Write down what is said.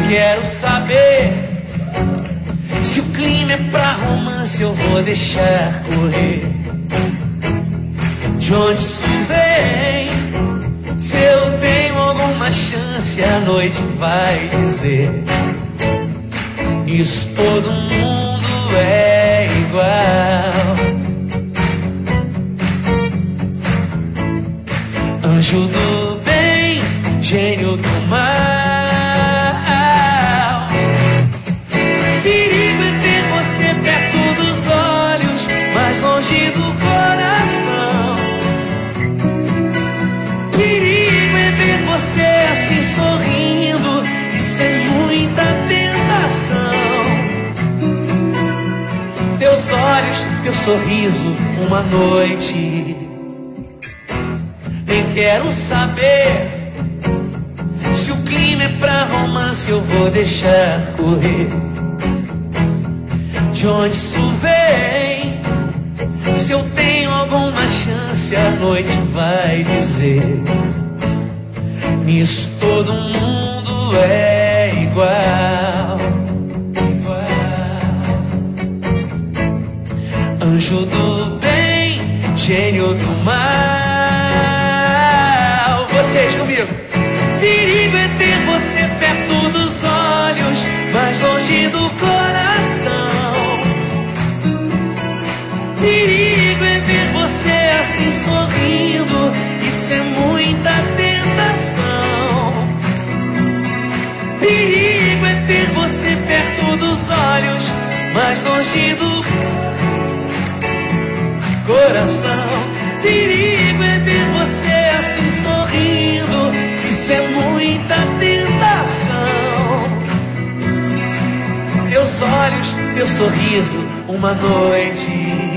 Quero saber se o clima é pra romance, eu vou deixar correr. De onde isso vem? Se eu tenho alguma chance, a noite vai dizer. Isso todo mundo é igual. Anjo do bem, gênio do mal. Perigo é ter você perto dos olhos, mas longe do coração. Perigo é ver você assim sorrindo, isso é muita tentação. Teus olhos, teu sorriso, uma noite. Nem quero saber se o clima é pra romance, eu vou deixar correr. De onde isso vem? Se eu tenho alguma chance, a noite vai dizer. Nisso todo mundo é igual. Anjo do bem, gênio do mal. Vocês comigo. Perigo é ter você perto dos olhos, mas longe do coração. Perigo é ver você assim sorrindo, isso é muita tentação. Perigo é ter você perto dos olhos, mas longe do coração. Perigo é ver você assim sorrindo, isso é muita tentação. Teus olhos, teu sorriso, uma noite.